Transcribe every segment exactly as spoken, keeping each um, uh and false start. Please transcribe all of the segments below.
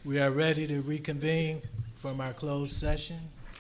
We are ready to reconvene from our closed session.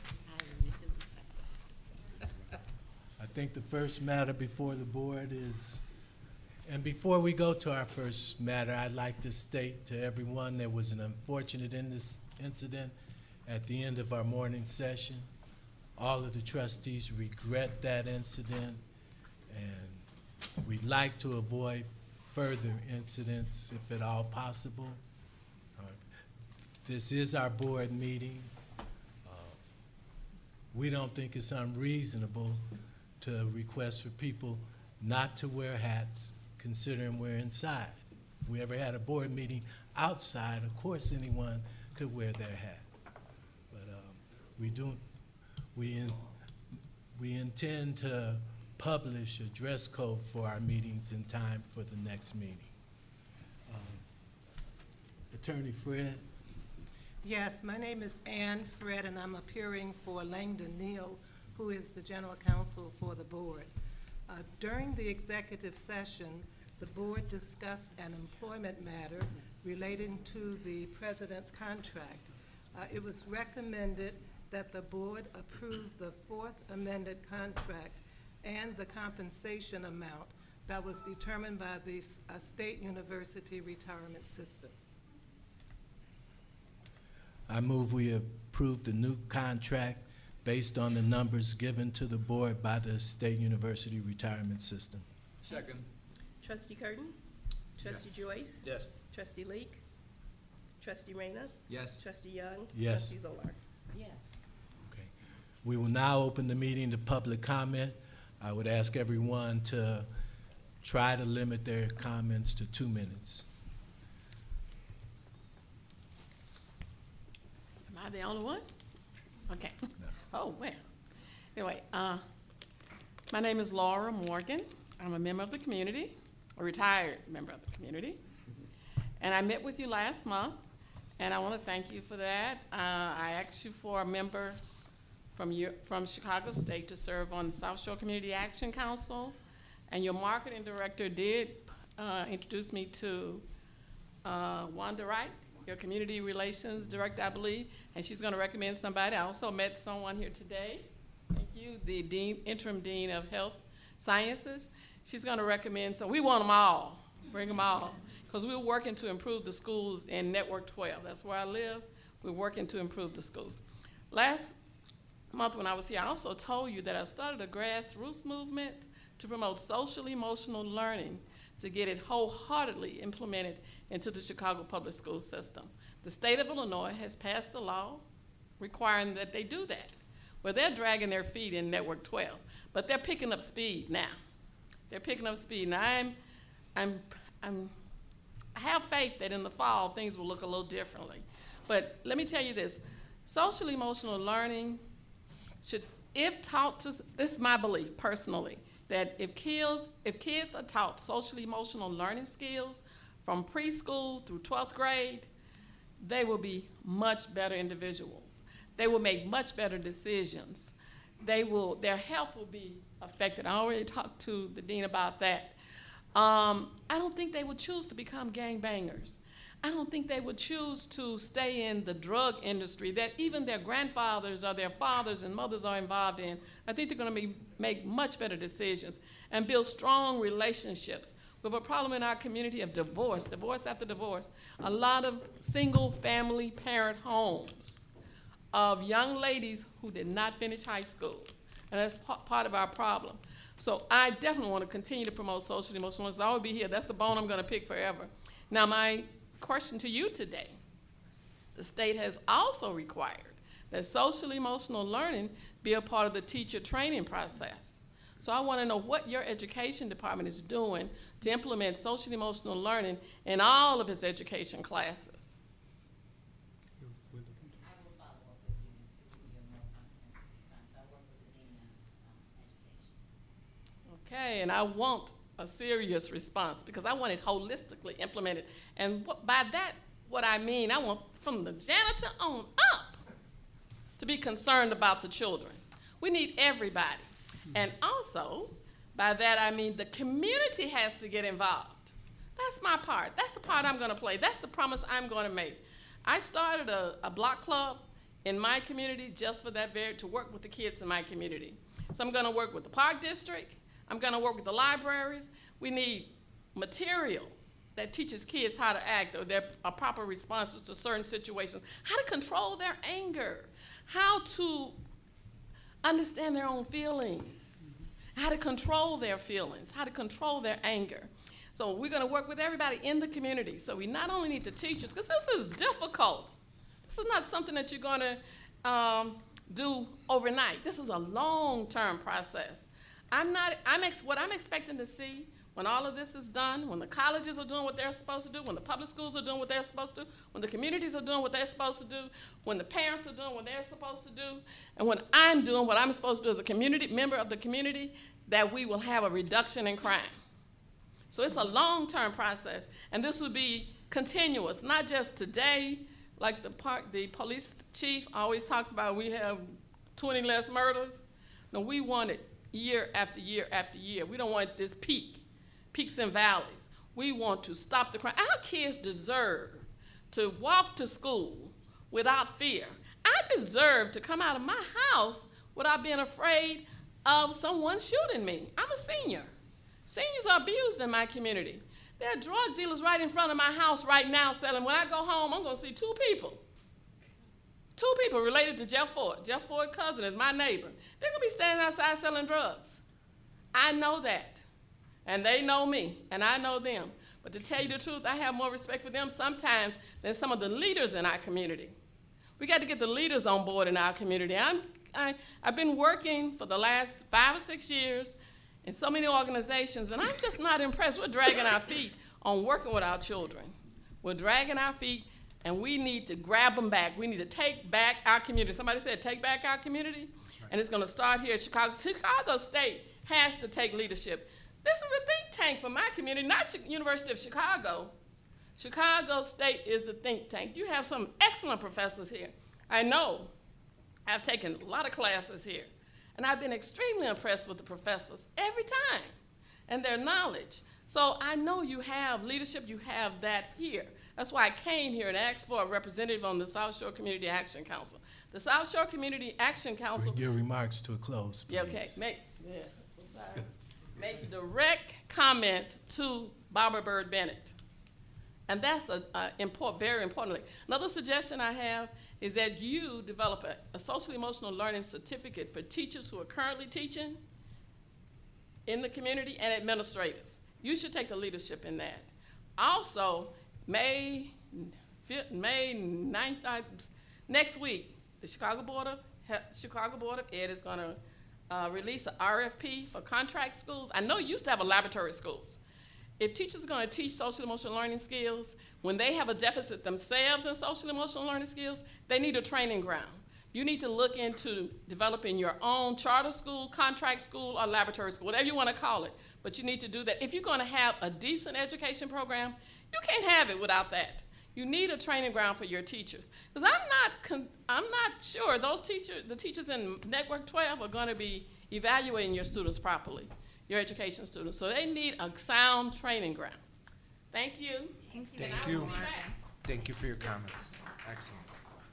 I think the first matter before the board is, and before we go to our first matter, I'd like to state to everyone there was an unfortunate in this incident at the end of our morning session. All of the trustees regret that incident, and we'd like to avoid further incidents if at all possible. Uh, this is our board meeting. Uh, we don't think it's unreasonable to request for people not to wear hats, considering we're inside. If we ever had a board meeting outside, of course anyone could wear their hat. But um, we do, we, in, we intend to publish a dress code for our meetings in time for the next meeting. Um, Attorney Fred? Yes, my name is Ann Fred, and I'm appearing for Langdon Neal, who is the general counsel for the board. Uh, during the executive session, the board discussed an employment matter relating to the president's contract. Uh, it was recommended that the board approve the fourth amended contract and the compensation amount that was determined by the uh, State University retirement system. I move we approve the new contract based on the numbers given to the board by the State University retirement system. Second. Trustee Curtin? Trustee Yes. Joyce? Yes. Trustee Leak? Trustee Reyna? Yes. Trustee Young? Yes. Trustee Zolar? Yes. Okay. We will now open the meeting to public comment. I would ask everyone to try to limit their comments to two minutes. Am I the only one? Okay. No. Oh, well. Anyway, uh, my name is Laura Morgan. I'm a member of the community, a retired member of the community. And I met with you last month, and I want to thank you for that. Uh, I asked you for a member from, your, from Chicago State to serve on the South Shore Community Action Council, and your marketing director did uh, introduce me to uh, Wanda Wright, your community relations director, I believe, and she's going to recommend somebody. I also met someone here today. Thank you, the dean, interim dean of health sciences. She's going to recommend, so we want them all, bring them all, because we're working to improve the schools in Network twelve. That's where I live. We're working to improve the schools. Last month when I was here, I also told you that I started a grassroots movement to promote social emotional learning to get it wholeheartedly implemented into the Chicago public school system. The state of Illinois has passed a law requiring that they do that. Well, they're dragging their feet in Network twelve, but they're picking up speed now. They're picking up speed. Now, I'm, I'm, I'm, I have faith that in the fall, things will look a little differently. But let me tell you this, social emotional learning should, if taught to, this is my belief personally, that if kids, if kids are taught social emotional learning skills from preschool through twelfth grade, they will be much better individuals. They will make much better decisions. They will, their health will be affected. I already talked to the dean about that. Um, I don't think they would choose to become gangbangers. I don't think they would choose to stay in the drug industry that even their grandfathers or their fathers and mothers are involved in. I think they're going to make much better decisions and build strong relationships. We have a problem in our community of divorce, divorce after divorce. A lot of single family parent homes of young ladies who did not finish high school. And that's part of our problem. So I definitely want to continue to promote social emotional learning. I will be here. That's the bone I'm going to pick forever. Now, my question to you today, the state has also required that social emotional learning be a part of the teacher training process. So I want to know what your education department is doing to implement social emotional learning in all of its education classes. Okay, and I want a serious response because I want it holistically implemented. And what, by that, what I mean, I want from the janitor on up to be concerned about the children. We need everybody. And also, by that I mean the community has to get involved. That's my part. That's the part I'm going to play. That's the promise I'm going to make. I started a, a block club in my community just for that very, to work with the kids in my community. So I'm gonna work with the park district, I'm gonna work with the libraries. We need material that teaches kids how to act or their uh, proper responses to certain situations, how to control their anger, how to understand their own feelings, how to control their feelings, how to control their anger. So we're gonna work with everybody in the community. So we not only need the teachers, because this is difficult. This is not something that you're gonna um, do overnight. This is a long-term process. I'm not, I'm ex what I'm expecting to see when all of this is done, when the colleges are doing what they're supposed to do, when the public schools are doing what they're supposed to do, when the communities are doing what they're supposed to do, when the parents are doing what they're supposed to do, and when I'm doing what I'm supposed to do as a community member of the community, that we will have a reduction in crime. So it's a long-term process, and this will be continuous, not just today, like the, park, the police chief always talks about, we have twenty less murders. No, we want it year after year after year. We don't want this peak. Peaks and valleys. We want to stop the crime. Our kids deserve to walk to school without fear. I deserve to come out of my house without being afraid of someone shooting me. I'm a senior. Seniors are abused in my community. There are drug dealers right in front of my house right now selling. When I go home, I'm gonna see two people. Two people related to Jeff Ford. Jeff Ford's cousin is my neighbor. They're gonna be standing outside selling drugs. I know that. And they know me, and I know them. But to tell you the truth, I have more respect for them sometimes than some of the leaders in our community. We got to get the leaders on board in our community. I'm, I, I've been working for the last five or six years in so many organizations, and I'm just not impressed. We're dragging our feet on working with our children. We're dragging our feet, and we need to grab them back. We need to take back our community. Somebody said, take back our community? That's right. And it's going to start here at Chicago. Chicago State has to take leadership. This is a think tank for my community, not University of Chicago. Chicago State is a think tank. You have some excellent professors here. I know. I've taken a lot of classes here, and I've been extremely impressed with the professors every time and their knowledge. So I know you have leadership, you have that here. That's why I came here and asked for a representative on the South Shore Community Action Council. The South Shore Community Action Council— Bring your remarks to a close, please. Yeah, okay. Make, yeah, sorry. Makes direct comments to Barbara Byrd Bennett. And that's a, a import, very importantly. Another suggestion I have is that you develop a, a social emotional learning certificate for teachers who are currently teaching in the community and administrators. You should take the leadership in that. Also, May, May ninth, next week, the Chicago Board of, Chicago Board of Ed is gonna Uh, release an R F P for contract schools. I know you used to have a laboratory schools. If teachers are going to teach social emotional learning skills, when they have a deficit themselves in social emotional learning skills, they need a training ground. You need to look into developing your own charter school, contract school, or laboratory school, whatever you want to call it. But you need to do that. If you're going to have a decent education program, you can't have it without that. You need a training ground for your teachers. Because I'm not, con I'm not sure those teachers, the teachers in Network twelve are going to be evaluating your students properly, your education students. So they need a sound training ground. Thank you. Thank you. Thank you. Thank you for your comments. Excellent.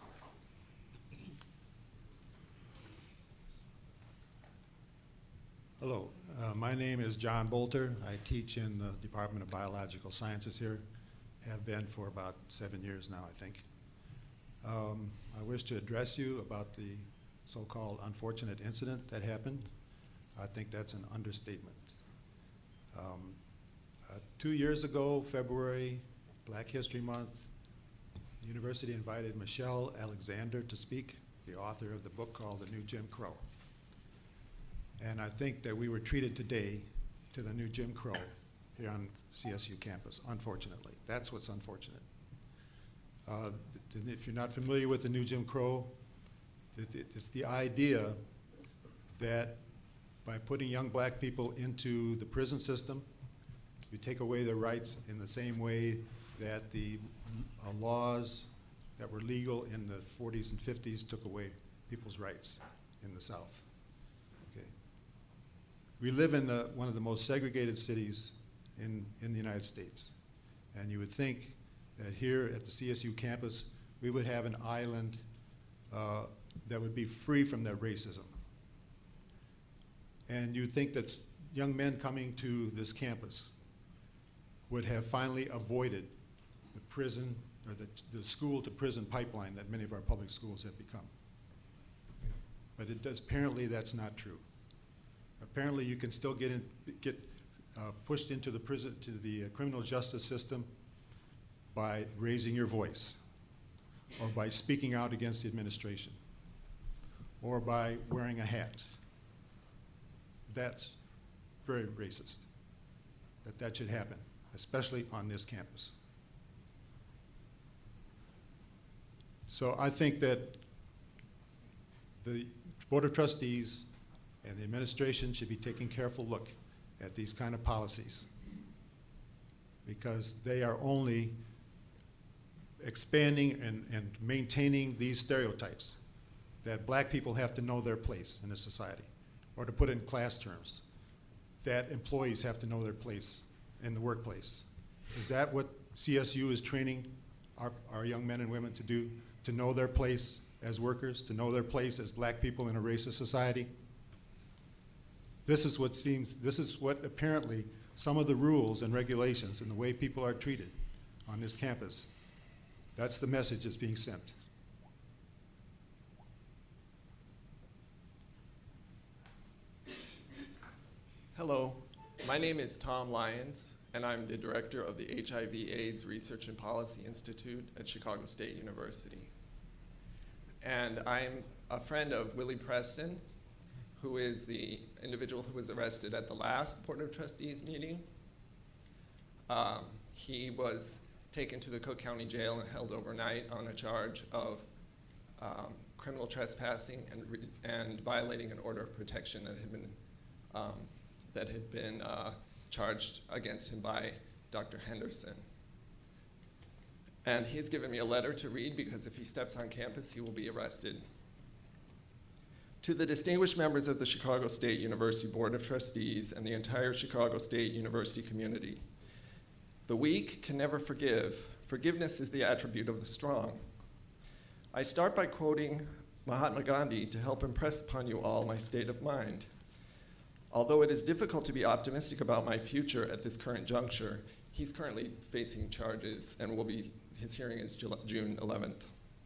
Hello, uh, my name is John Bolter. I teach in the Department of Biological Sciences here. Have been for about seven years now, I think. Um, I wish to address you about the so-called unfortunate incident that happened. I think that's an understatement. Um, uh, two years ago, February, Black History Month, the university invited Michelle Alexander to speak, the author of the book called The New Jim Crow. And I think that we were treated today to the new Jim Crow here on C S U campus, unfortunately. That's what's unfortunate. Uh, th if you're not familiar with the new Jim Crow, it, it, it's the idea that by putting young black people into the prison system, you take away their rights in the same way that the uh, laws that were legal in the forties and fifties took away people's rights in the South. Okay. We live in uh, one of the most segregated cities in, in the United States. And you would think that here at the C S U campus, we would have an island uh, that would be free from that racism. And you'd think that s- young men coming to this campus would have finally avoided the prison or the, the school to prison pipeline that many of our public schools have become. But it does, apparently that's not true. Apparently you can still get in, get uh, pushed into the prison, to the uh, criminal justice system by raising your voice, or by speaking out against the administration, or by wearing a hat. That's very racist, that that should happen, especially on this campus. So I think that the Board of Trustees and the administration should be taking a careful look at these kind of policies, because they are only expanding and, and maintaining these stereotypes that black people have to know their place in a society, or to put it in class terms, that employees have to know their place in the workplace. Is that what C S U is training our, our young men and women to do, to know their place as workers, to know their place as black people in a racist society? This is what seems, this is what apparently some of the rules and regulations and the way people are treated on this campus, that's the message that's being sent. Hello, my name is Tom Lyons, and I'm the director of the H I V AIDS Research and Policy Institute at Chicago State University. And I'm a friend of Willie Preston, who is the individual who was arrested at the last Board of Trustees meeting. Um, he was taken to the Cook County Jail and held overnight on a charge of um, criminal trespassing and, re and violating an order of protection that had been um, that had been uh, charged against him by Doctor Henderson. And he's given me a letter to read, because if he steps on campus, he will be arrested. To the distinguished members of the Chicago State University Board of Trustees and the entire Chicago State University community, the weak can never forgive. Forgiveness is the attribute of the strong. I start by quoting Mahatma Gandhi to help impress upon you all my state of mind. Although it is difficult to be optimistic about my future at this current juncture, he's currently facing charges and will be, his hearing is June eleventh.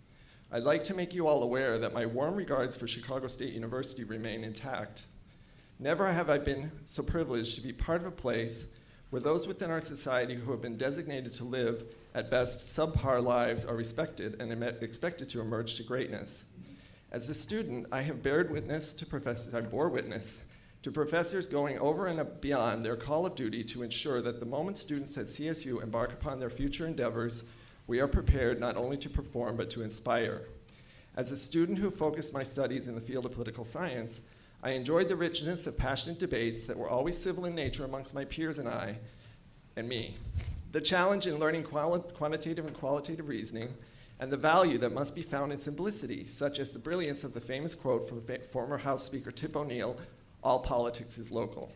I'd like to make you all aware that my warm regards for Chicago State University remain intact. Never have I been so privileged to be part of a place where those within our society who have been designated to live at best subpar lives are respected and expected to emerge to greatness. As a student, I have bared witness to professors, I bore witness to professors going over and beyond their call of duty to ensure that the moment students at C S U embark upon their future endeavors, we are prepared not only to perform, but to inspire. As a student who focused my studies in the field of political science, I enjoyed the richness of passionate debates that were always civil in nature amongst my peers and I, and me. The challenge in learning quali quantitative and qualitative reasoning, and the value that must be found in simplicity, such as the brilliance of the famous quote from former House Speaker Tip O'Neill, "All politics is local."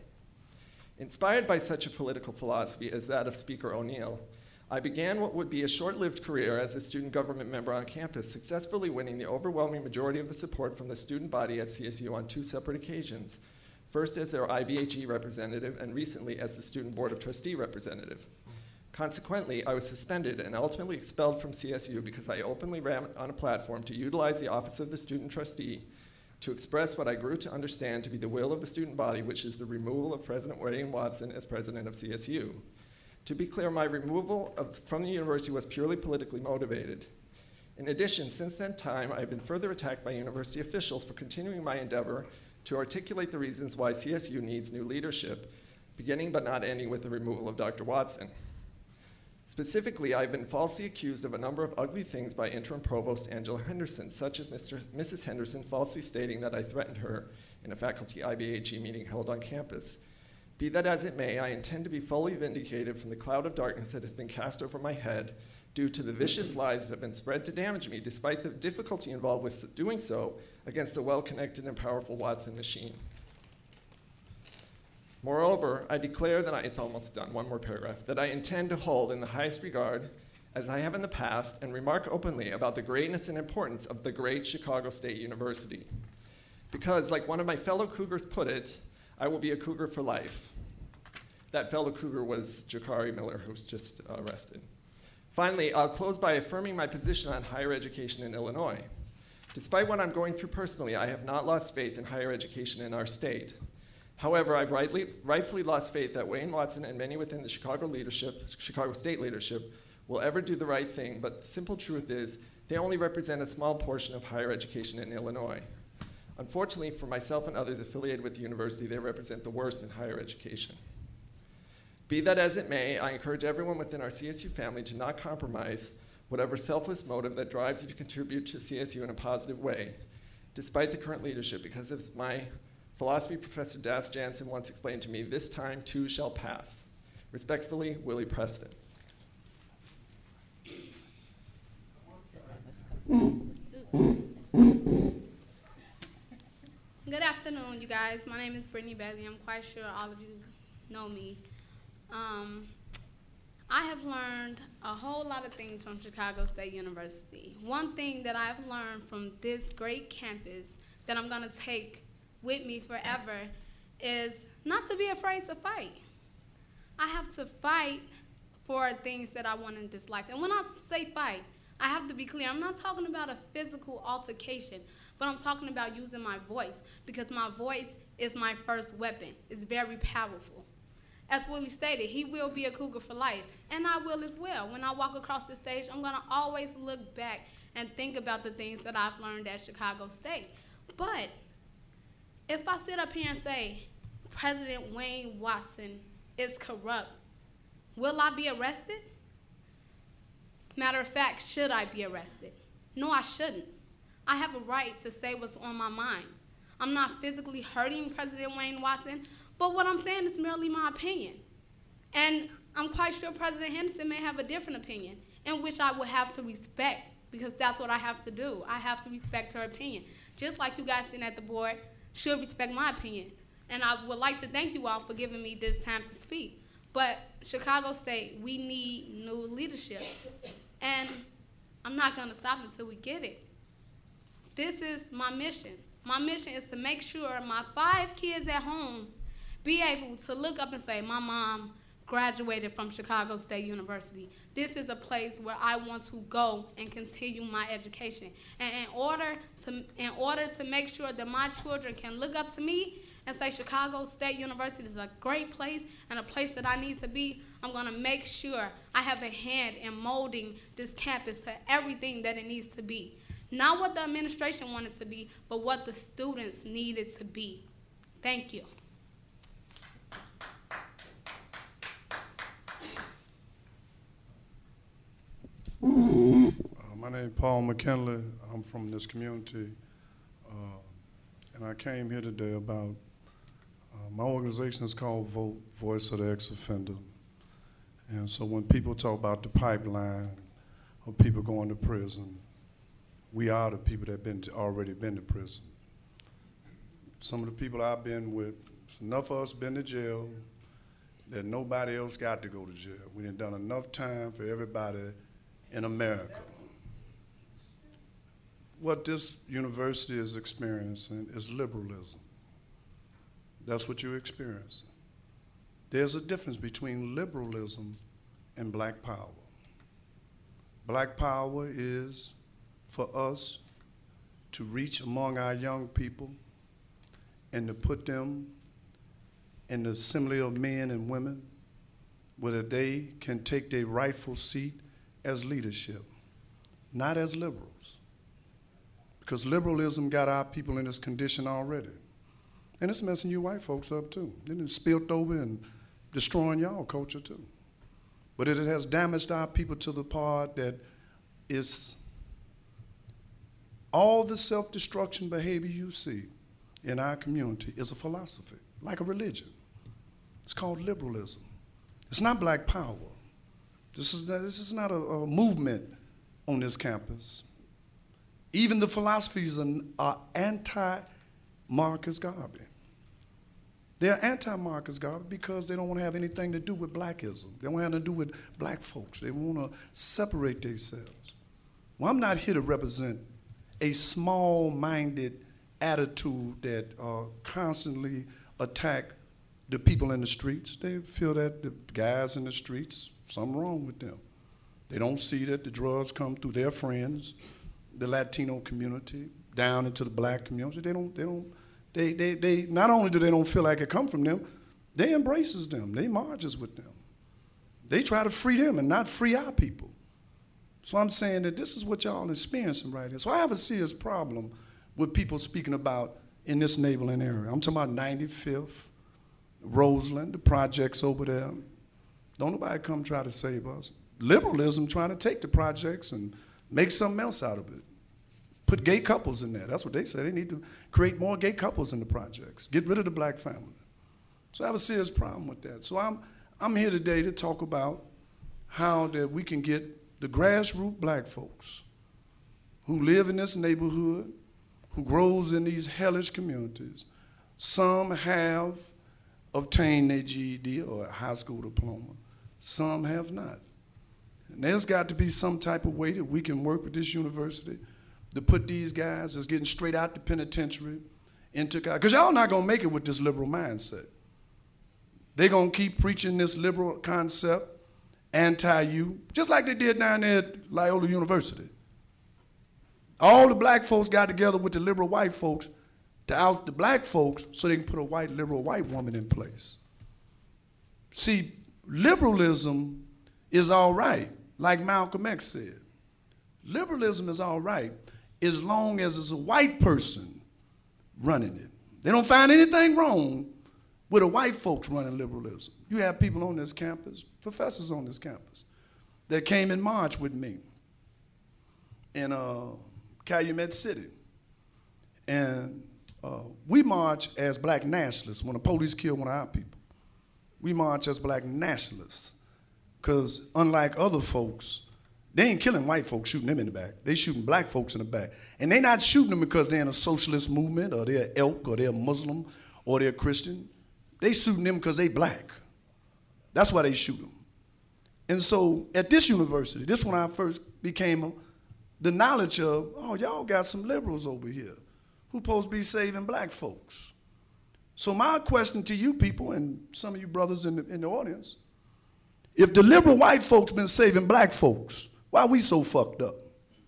Inspired by such a political philosophy as that of Speaker O'Neill, I began what would be a short-lived career as a student government member on campus, successfully winning the overwhelming majority of the support from the student body at C S U on two separate occasions, first as their I B H E representative and recently as the Student Board of Trustee representative. Consequently, I was suspended and ultimately expelled from C S U because I openly ran on a platform to utilize the office of the student trustee to express what I grew to understand to be the will of the student body, which is the removal of President William Watson as president of C S U. To be clear, my removal of, from the university was purely politically motivated. In addition, since that time, I have been further attacked by university officials for continuing my endeavor to articulate the reasons why C S U needs new leadership, beginning but not ending with the removal of Doctor Watson. Specifically, I've been falsely accused of a number of ugly things by interim provost Angela Henderson, such as Mister Missus Henderson falsely stating that I threatened her in a faculty I B H E meeting held on campus. Be that as it may, I intend to be fully vindicated from the cloud of darkness that has been cast over my head due to the vicious lies that have been spread to damage me, despite the difficulty involved with doing so against the well-connected and powerful Watson machine. Moreover, I declare that I, it's almost done, one more paragraph, that I intend to hold in the highest regard as I have in the past, and remark openly about the greatness and importance of the great Chicago State University. Because, like one of my fellow Cougars put it, I will be a Cougar for life. That fellow Cougar was Jakari Miller, who was just uh, arrested. Finally, I'll close by affirming my position on higher education in Illinois. Despite what I'm going through personally, I have not lost faith in higher education in our state. However, I've rightly, rightfully lost faith that Wayne Watson and many within the Chicago leadership, Chicago State leadership, will ever do the right thing, but the simple truth is they only represent a small portion of higher education in Illinois. Unfortunately, for myself and others affiliated with the university, they represent the worst in higher education. Be that as it may, I encourage everyone within our C S U family to not compromise whatever selfless motive that drives you to contribute to C S U in a positive way, despite the current leadership, because as my philosophy professor Das Jansen once explained to me, this time too shall pass. Respectfully, Willie Preston. Good afternoon, you guys. My name is Brittany Bailey. I'm quite sure all of you know me. Um, I have learned a whole lot of things from Chicago State University. One thing that I've learned from this great campus that I'm gonna take with me forever is not to be afraid to fight. I have to fight for things that I want in this life. And when I say fight, I have to be clear. I'm not talking about a physical altercation, but I'm talking about using my voice, because my voice is my first weapon. It's very powerful. As Willie stated, he will be a Cougar for life, and I will as well. When I walk across the stage, I'm gonna always look back and think about the things that I've learned at Chicago State. But if I sit up here and say, President Wayne Watson is corrupt, will I be arrested? Matter of fact, should I be arrested? No, I shouldn't. I have a right to say what's on my mind. I'm not physically hurting President Wayne Watson, but what I'm saying is merely my opinion. And I'm quite sure President Henderson may have a different opinion, in which I will have to respect, because that's what I have to do. I have to respect her opinion. Just like you guys sitting at the board should respect my opinion. And I would like to thank you all for giving me this time to speak. But Chicago State, we need new leadership. And I'm not gonna stop until we get it. This is my mission. My mission is to make sure my five kids at home be able to look up and say, my mom graduated from Chicago State University. This is a place where I want to go and continue my education. And in order to, in order to make sure that my children can look up to me and say Chicago State University is a great place and a place that I need to be, I'm gonna make sure I have a hand in molding this campus to everything that it needs to be. Not what the administration wanted to be, but what the students needed to be. Thank you. Uh, my name is Paul McKinley. I'm from this community, uh, and I came here today about, uh, my organization is called VOTE, Voice of the Ex-Offender. And so when people talk about the pipeline of people going to prison, we are the people that have been to, already been to prison. Some of the people I've been with, enough of us been to jail that nobody else got to go to jail. We done done enough time for everybody in America. What this university is experiencing is liberalism. That's what you're experiencing. There's a difference between liberalism and black power. Black power is for us to reach among our young people and to put them in the assembly of men and women where they can take their rightful seat as leadership, not as liberals. Because liberalism got our people in this condition already. And it's messing you white folks up too. Then it's spilled over and destroying y'all culture too. But it has damaged our people to the part that is all the self-destruction behavior you see in our community is a philosophy, like a religion. It's called liberalism. It's not black power. This is, this is not a, a movement on this campus. Even the philosophies are, are anti-Marcus Garvey. They're anti-Marcus Garvey because they don't want to have anything to do with blackism. They don't have nothing to do with black folks. They want to separate themselves. Well, I'm not here to represent a small-minded attitude that uh, constantly attack the people in the streets. They feel that the guys in the streets, something wrong with them. They don't see that the drugs come through their friends, the Latino community, down into the black community. They don't, they don't, they, they, they, not only do they don't feel like it come from them, they embraces them, they marches with them. They try to free them and not free our people. So I'm saying that this is what y'all experiencing right here. So I have a serious problem with people speaking about in this neighboring area. I'm talking about ninety-fifth, Roseland, the projects over there. Don't nobody come try to save us. Liberalism trying to take the projects and make something else out of it. Put gay couples in there. That's what they say. They need to create more gay couples in the projects. Get rid of the black family. So I have a serious problem with that. So I'm, I'm here today to talk about how that we can get the grassroots black folks who live in this neighborhood, who grows in these hellish communities. Some have obtained their G E D or a high school diploma. Some have not. And there's got to be some type of way that we can work with this university to put these guys that's getting straight out the penitentiary into, because y'all not gonna make it with this liberal mindset. They're gonna keep preaching this liberal concept, anti-you, just like they did down there at Loyola University. All the black folks got together with the liberal white folks to out the black folks so they can put a white liberal white woman in place. See, liberalism is all right, like Malcolm X said. Liberalism is all right as long as it's a white person running it. They don't find anything wrong with the white folks running liberalism. You have people on this campus, professors on this campus, that came in March with me in uh, Calumet City. And uh, we march as black nationalists. When the police kill one of our people, we march as black nationalists. Because unlike other folks, they ain't killing white folks, shooting them in the back. They shooting black folks in the back. And they not shooting them because they're in a socialist movement or they're elk or they're Muslim or they're Christian. They shooting them because they black. That's why they shoot them. And so at this university, this when I first became a, the knowledge of, oh, y'all got some liberals over here who supposed to be saving black folks. So my question to you people and some of you brothers in the, in the audience, if the liberal white folks been saving black folks, why we so fucked up?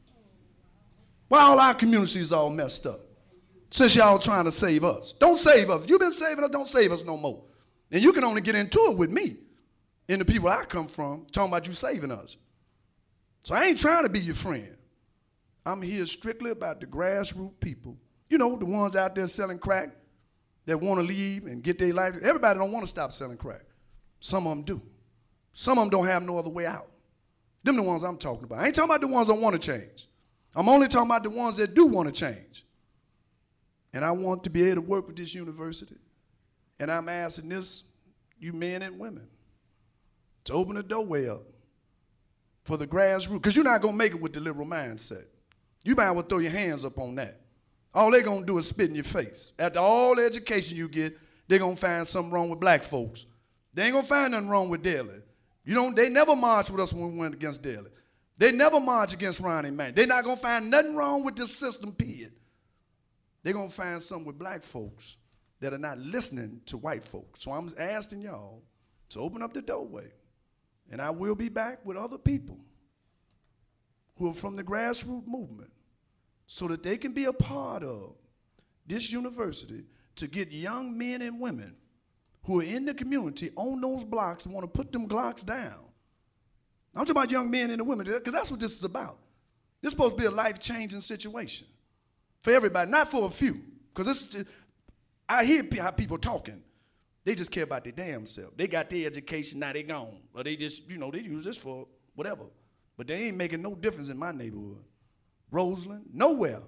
Why all our communities all messed up? Since y'all trying to save us. Don't save us. You've been saving us, don't save us no more. And you can only get into it with me and the people I come from talking about you saving us. So I ain't trying to be your friend. I'm here strictly about the grassroots people. You know, the ones out there selling crack that want to leave and get their life. Everybody don't want to stop selling crack. Some of them do. Some of them don't have no other way out. Them the ones I'm talking about. I ain't talking about the ones that want to change. I'm only talking about the ones that do want to change. And I want to be able to work with this university. And I'm asking this, you men and women, to open the doorway up for the grassroots. Because you're not going to make it with the liberal mindset. You might well throw your hands up on that. All they're going to do is spit in your face. After all the education you get, they're going to find something wrong with black folks. They ain't going to find nothing wrong with Daley. You know, they never marched with us when we went against Daley. They never marched against Ronnie Man. They're not going to find nothing wrong with this system, period. They're going to find something with black folks that are not listening to white folks. So I'm asking y'all to open up the doorway. And I will be back with other people who are from the grassroots movement so that they can be a part of this university to get young men and women who are in the community on those blocks and want to put them blocks down. I'm talking about young men and women, because that's what this is about. This is supposed to be a life-changing situation for everybody, not for a few. Because I hear how people talking. They just care about their damn self. They got their education, now they gone. Or they just, you know, they use this for whatever. But they ain't making no difference in my neighborhood. Roseland, nowhere.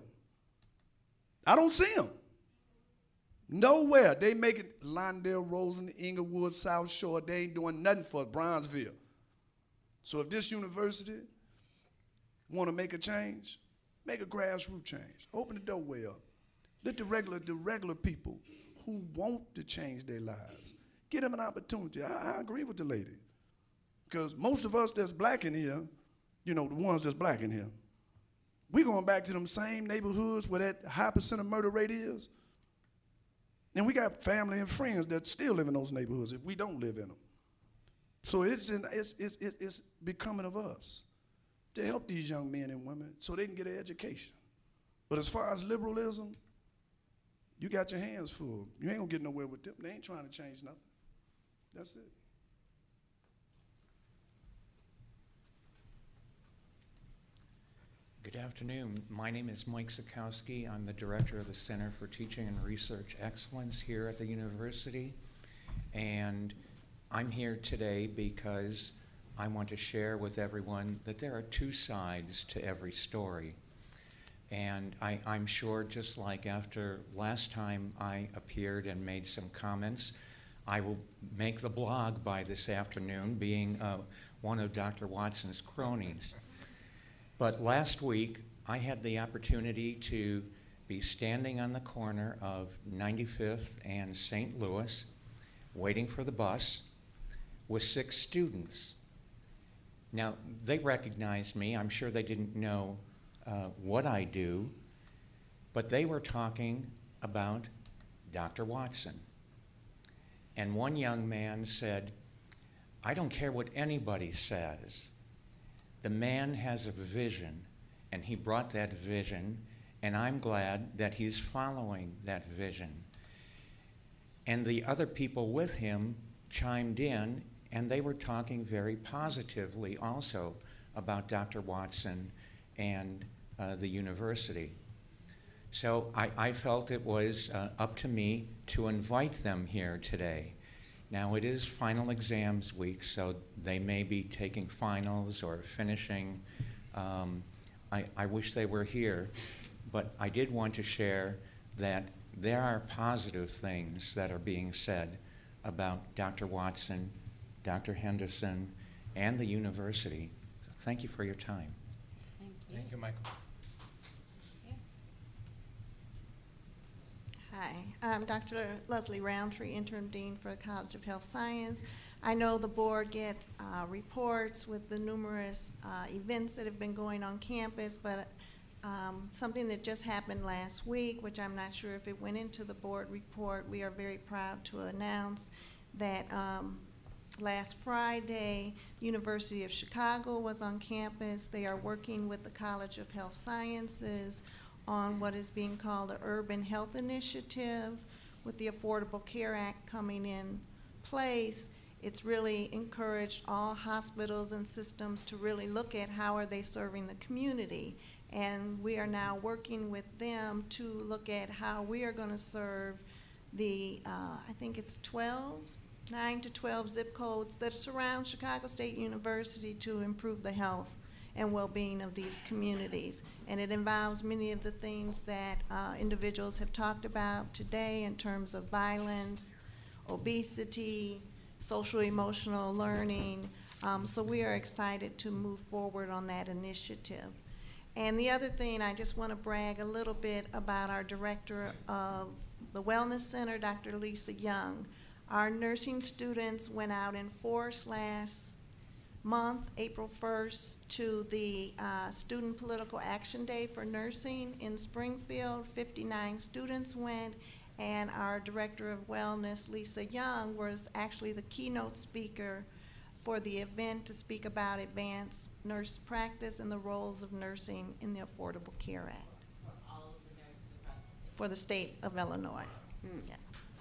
I don't see them. Nowhere. They making Lawndale, Roseland, Inglewood, South Shore. They ain't doing nothing for Brownsville. So if this university want to make a change, make a grassroots change. Open the doorway up. Let the regular, the regular people who who want to change their lives. Give them an opportunity. I, I agree with the lady. Because most of us that's black in here, you know, the ones that's black in here, we going back to them same neighborhoods where that high percent of murder rate is. And we got family and friends that still live in those neighborhoods if we don't live in them. So it's, in, it's, it's, it's becoming of us to help these young men and women so they can get an education. But as far as liberalism, you got your hands full. You ain't gonna get nowhere with them. They ain't trying to change nothing. That's it. Good afternoon. My name is Mike Sikowski. I'm the director of the Center for Teaching and Research Excellence here at the university. And I'm here today because I want to share with everyone that there are two sides to every story. And I, I'm sure just like after last time I appeared and made some comments, I will make the blog by this afternoon, being uh, one of Doctor Watson's cronies. But last week, I had the opportunity to be standing on the corner of ninety-fifth and Saint Louis, waiting for the bus, with six students. Now, they recognized me. I'm sure they didn't know uh, what I do, but they were talking about Doctor Watson. And one young man said, "I don't care what anybody says. The man has a vision, and he brought that vision, and I'm glad that he's following that vision." And the other people with him chimed in, and they were talking very positively also about Doctor Watson and uh, the university. So I, I felt it was uh, up to me to invite them here today. Now, it is final exams week, so they may be taking finals or finishing. Um, I, I wish they were here, but I did want to share that there are positive things that are being said about Doctor Watson, Doctor Henderson, and the university. So thank you for your time. Thank you. Thank you, Michael. Hi, I'm Doctor Leslie Roundtree, Interim Dean for the College of Health Science. I know the board gets uh, reports with the numerous uh, events that have been going on campus, but um, something that just happened last week, which I'm not sure if it went into the board report, we are very proud to announce that um, last Friday, University of Chicago was on campus. They are working with the College of Health Sciences on what is being called the Urban Health Initiative. With the Affordable Care Act coming in place, it's really encouraged all hospitals and systems to really look at how are they serving the community. And we are now working with them to look at how we are going to serve the, uh, I think it's twelve, nine to twelve zip codes that surround Chicago State University to improve the health and well-being of these communities. And it involves many of the things that uh, individuals have talked about today in terms of violence, obesity, social emotional learning. Um, so we are excited to move forward on that initiative. And the other thing, I just want to brag a little bit about our director of the Wellness Center, Doctor Lisa Young. Our nursing students went out in force last month, April first, to the uh, Student Political Action Day for Nursing in Springfield. fifty-nine students went, and our Director of Wellness, Lisa Young, was actually the keynote speaker for the event to speak about advanced nurse practice and the roles of nursing in the Affordable Care Act. For all of the nurses across the state. For the state of Illinois. Hmm. Yeah.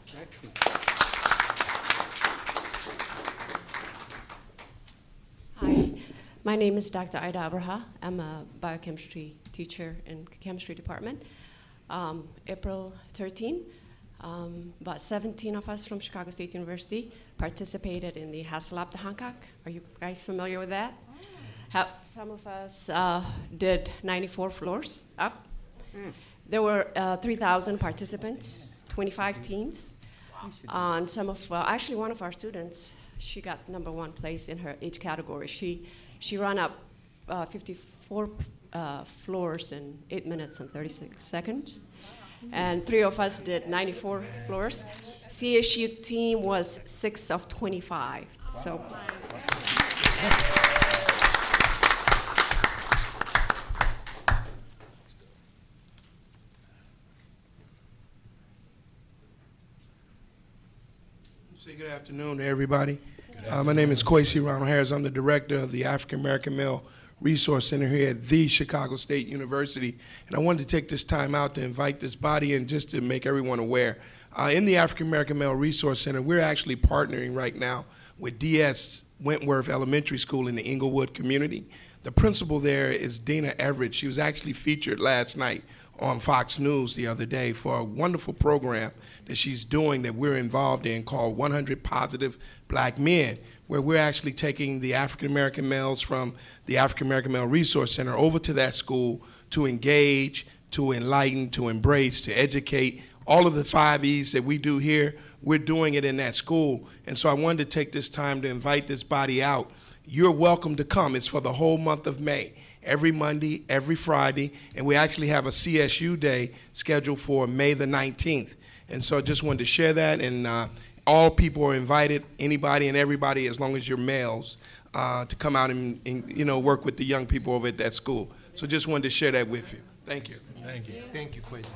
Hi, my name is Doctor Ida Abraha. I'm a biochemistry teacher in chemistry department. Um, April thirteenth, um, about seventeen of us from Chicago State University participated in the Hasselab de Hancock. Are you guys familiar with that? Oh. How, some of us uh, did ninety-four floors up. Mm. There were uh, three thousand participants, twenty-five teams. Wow. And some of, well, actually one of our students, she got number one place in her age category. She she ran up uh, fifty-four uh, floors in eight minutes and thirty-six seconds. and three of us did ninety-four floors. C S U team was six of twenty-five. So. Say good afternoon to everybody. Uh, my name is Kwesi Ronald Harris. I'm the director of the African American Male Resource Center here at the Chicago State University. And I wanted to take this time out to invite this body and just to make everyone aware. Uh, in the African American Male Resource Center, we're actually partnering right now with D S Wentworth Elementary School in the Inglewood community. The principal there is Dina Everett. She was actually featured last night on Fox News the other day for a wonderful program that she's doing that we're involved in called one hundred Positive Black Men, where we're actually taking the African American males from the African American Male Resource Center over to that school to engage, to enlighten, to embrace, to educate. All of the five E's that we do here, we're doing it in that school. And so I wanted to take this time to invite this body out. You're welcome to come. It's for the whole month of May. Every Monday, every Friday, and we actually have a C S U day scheduled for May the nineteenth. And so I just wanted to share that, and uh, all people are invited, anybody and everybody, as long as you're males, uh, to come out and, and you know work with the young people over at that school. So just wanted to share that with you. Thank you. Thank you. Thank you, Kwesi.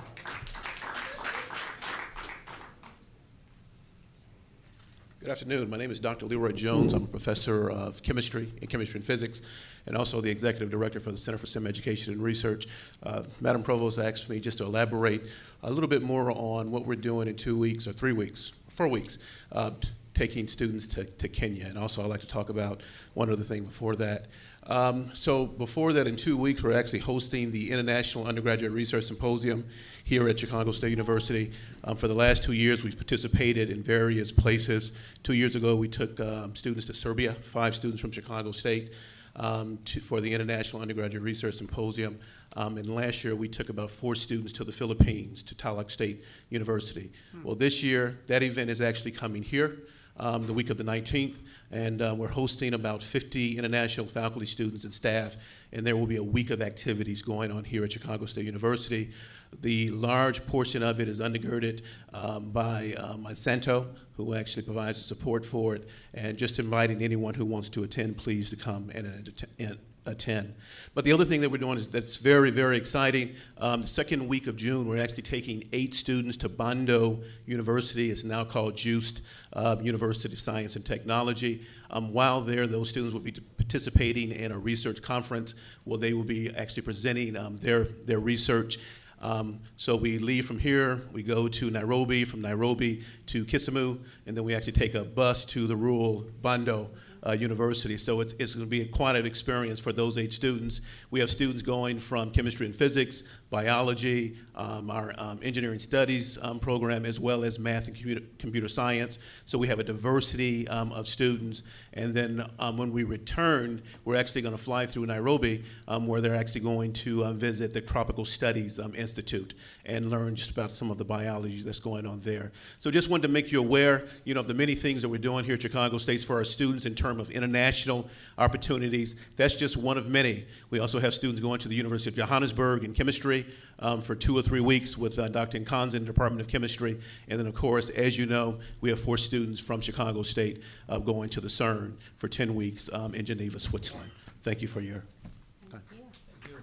Good afternoon. My name is Doctor Leroy Jones. I'm a professor of chemistry and chemistry and physics, and also the executive director for the Center for STEM Education and Research. Uh, Madam Provost asked me just to elaborate a little bit more on what we're doing in two weeks or three weeks, four weeks, uh, taking students to, to Kenya. And also I'd like to talk about one other thing before that. Um, so before that, in two weeks, we're actually hosting the International Undergraduate Research Symposium here at Chicago State University. Um, for the last two years, we've participated in various places. Two years ago, we took um, students to Serbia, five students from Chicago State, um, to, for the International Undergraduate Research Symposium. Um, and last year, we took about four students to the Philippines, to Talak State University. Hmm. Well, this year, that event is actually coming here. Um, the week of the nineteenth, and uh, we're hosting about fifty international faculty, students, and staff, and there will be a week of activities going on here at Chicago State University. The large portion of it is undergirded um, by um, Monsanto, who actually provides the support for it, and just inviting anyone who wants to attend, please, to come and, and, and attend. But the other thing that we're doing is that's very, very exciting. Um, the second week of June, we're actually taking eight students to Bondo University. It's now called JUICed, uh, University of Science and Technology. Um, while there, those students will be participating in a research conference where they will be actually presenting um, their, their research. Um, so we leave from here, we go to Nairobi, from Nairobi to Kisumu, and then we actually take a bus to the rural Bondo Uh, university. So it's, it's going to be quite an experience for those eight students. We have students going from chemistry and physics, biology, um, our um, engineering studies um, program, as well as math and computer, computer science. So we have a diversity um, of students. And then um, when we return, we're actually going to fly through Nairobi, um, where they're actually going to uh, visit the Tropical Studies um, Institute and learn just about some of the biology that's going on there. So just wanted to make you aware, you know, of the many things that we're doing here at Chicago State for our students in terms of international opportunities. That's just one of many. We also have students going to the University of Johannesburg in chemistry um, for two or three weeks with uh, Doctor Nkanza in the Department of Chemistry. And then, of course, as you know, we have four students from Chicago State uh, going to the CERN for ten weeks um, in Geneva, Switzerland. Thank you for your time. Thank you.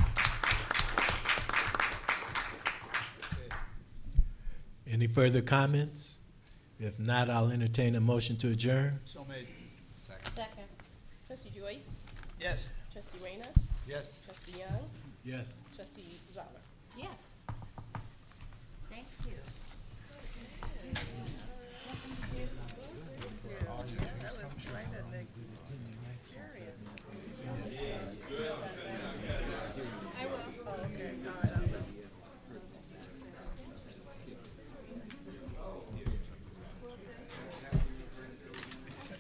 Any further comments? If not, I'll entertain a motion to adjourn. So made. Second. Second. Trustee Joyce? Yes. Trustee Rayner? Yes. Trustee Young? Yes. Trustee Zoller? Yes. Thank you. That was right at next.